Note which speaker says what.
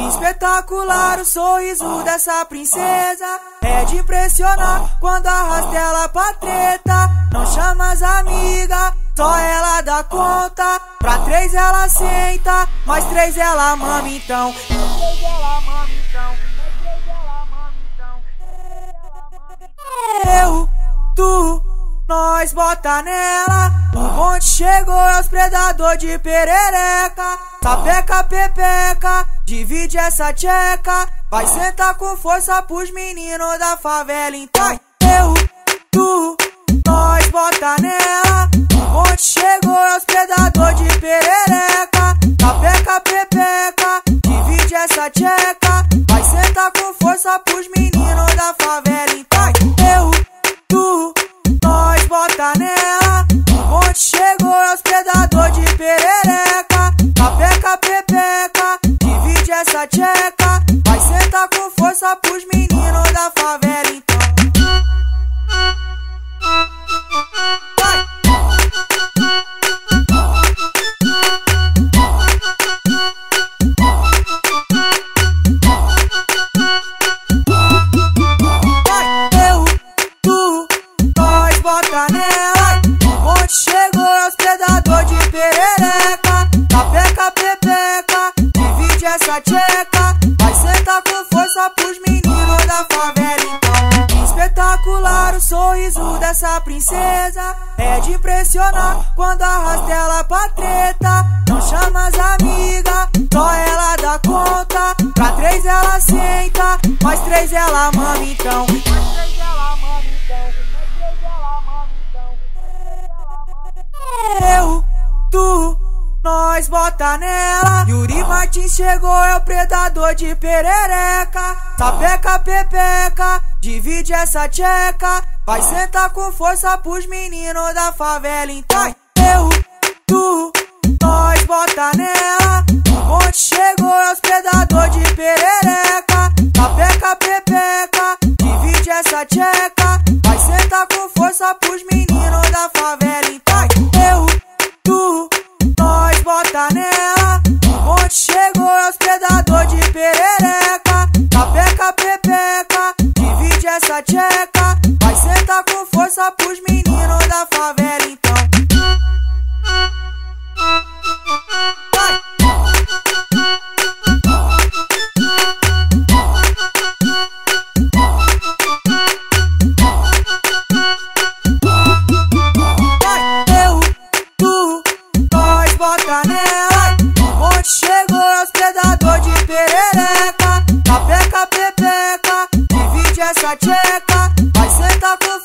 Speaker 1: Espetacular o sorriso dessa princesa, é de impressionar quando arrasta ela pra treta. Não chama as amigas, só ela dá conta. Pra 3 ela senta, mais 3 ela mama então. Eu, tu, nós bota nela. O bonde chegou, é os predador de perereca. Sapeca, pepeca, divide essa tcheca. Vai sentar com força pros meninos da favela então. Eu, tu, nós bota nela. O bonde chegou, é os predador de perereca. Sapeca, pepeca, divide essa tcheca. Vai sentar com força pros meninos da favela então. Eu, tu, nós bota nela. O bonde chegou, é os predador de perereca. Sapeca, pepeca, divide essa tcheca. Vai sentar com força pros meninos da favela então. Eu, tu, nós bota nela. O bonde chegou, é os predador de perereca. Sapeca, pepeca, divide essa tcheca. Vai sentar com força pros meninos da favela então. Espetacular o sorriso dessa princesa, é de impressionar quando arrasta ela pra treta. Não chama as amigas, só ela dá conta. Pra 3 ela senta, mais 3 ela mama então. Eu, tu, nós bota nela. Yuri Martins chegou, é o predador de perereca. Sapeca, pepeca, divide essa tcheca. Vai sentar com força pros meninos da favela então. Eu, tu, nós bota nela. O bonde chegou, é os predador de perereca. Sapeca, pepeca, divide essa tcheca. Vai sentar com força pros meninos da favela então. Eu, tu, nós bota nela. O bonde chegou, é os predador de perereca. Sapeca, pepeca, divide essa tcheca. Vai sentar com força pros meninos da favela então. Eu, tu, nós bota nela. O bonde chegou, é os predador de perereca. Sapeca, pepeca, divide essa tcheca. Vai sentar com